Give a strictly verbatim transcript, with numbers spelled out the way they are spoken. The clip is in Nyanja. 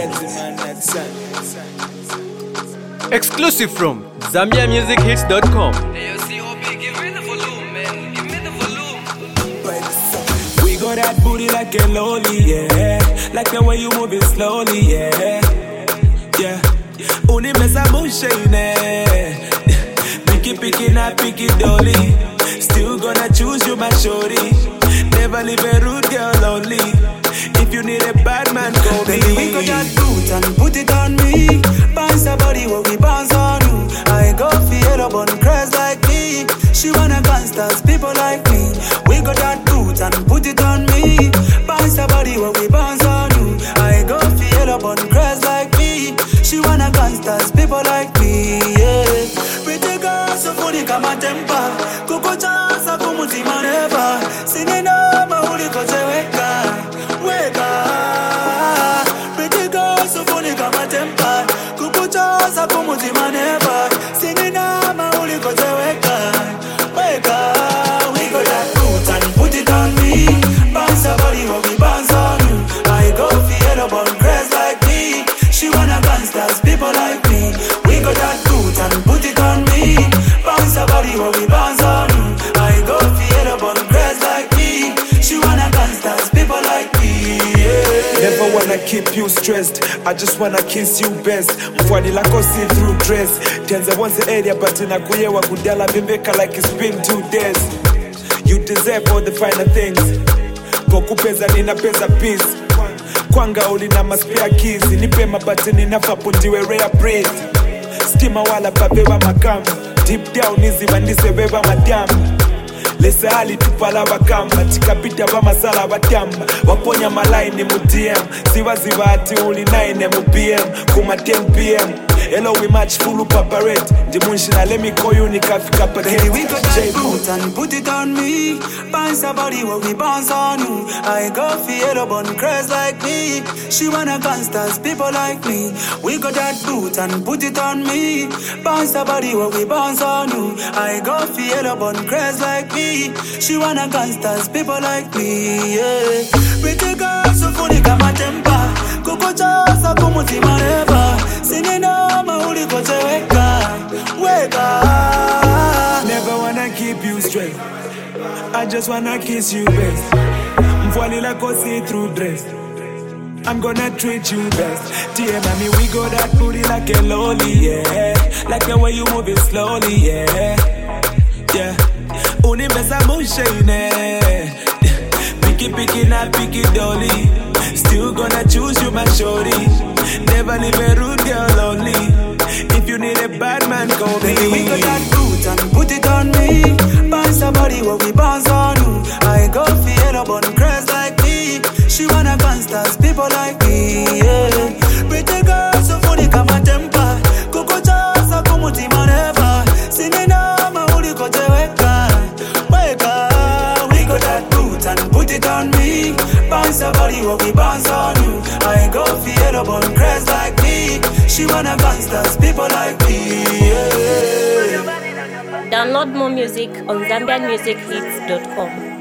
Exclusive from Zambia Music Hits dot com. We got that booty like a lolly, yeah. Like the way you move it slowly, yeah. Yeah. Uni mesa mushine. Picky picky not picky dolly. Still gonna choose you my shorty. Never leave a rude girl lonely. If you need a bad man, call me. Baby, we got that boot and put it on me. Bounce her body where we bounce on you. I go feel up on crest like me. She wanna gangsters, people like me. We got that boot and put it on me. Bounce her body where we bounce on you. I go feel up on crest like me. She wanna gangsters, people like me, yeah. Pretty girl, so funny, come a temper. Kuko chansa kumutima never. Sinina mauli kote weka, weka. Pretty girl, so funny, come a temper. Kuko chansa kumutima never. Sinina mauli kote weka, weka. We got that boot and put it on me. Bounce her body while we bounce on you. I go feel up on crest like me. She wanna gangsters, people like me. We got that boot and put it on me. Bounce her body while we bounce on you. I go feel up on crest like me. She wanna gangsters, people like me, yeah. Never wanna keep you stressed. I just wanna kiss you best. Mfwani lako see through dress. Tenza once the area but inakuyewa kudala bimbeka like it's been two days. You deserve all the finer things. Pokupeza ninapeza peace. Kwanga uli na maspare keys. Nipe mabati ninafapu ndiwe rare breed. Stima wala babewa makamu. Deep down easy mandise beba madamu. Lesa hali tupala wakamba. Tikapita wa masala watamba. Waponya malaini mu D M. Siwa ziwa ati uli nine mu B M. Kuma ten P M. Hello we match full paparette. Dimunshina let me call you nikafika paget. Baby, we got that boot and put it on me. Bounce her body while we bounce on you. I go feel up on crest like me. She wanna gangsters, people like me. We got that boot and put it on me. Bounce her body while we bounce on you. I go feel up on crest like me. She wanna gangsters, people like me, yeah. Pretty girl, so funny, kama temper. Kuko chasa kumutima never. Sinina mauli kote weka, weka. Never wanna keep you straight. I just wanna kiss you best. Mfwani lako see through dress. I'm gonna treat you best. Dear mommy, we got that booty like a lolly, yeah. Like the way you move it slowly, yeah. Yeah. Uni mesa mushine. Picky picky not picky dolly. Still gonna choose you my shorty. Never leave a rude girl lonely. If you need a bad man, call me. Baby, we got that boot and put it on me. Bounce her body while we bounce on you. I go feel up on crest like me. She wanna gangsters, people like me, yeah. Pretty girl, so funny, kama temper. Kuko chasa kumutima never. Sinina mauli kote weka, weka. We got that boot and put it on me. Bounce her body while we bounce on you. I go feel up on crest like me. She wanna gangsters, people like me, yeah. Download more music on Zambian Music Hits dot com.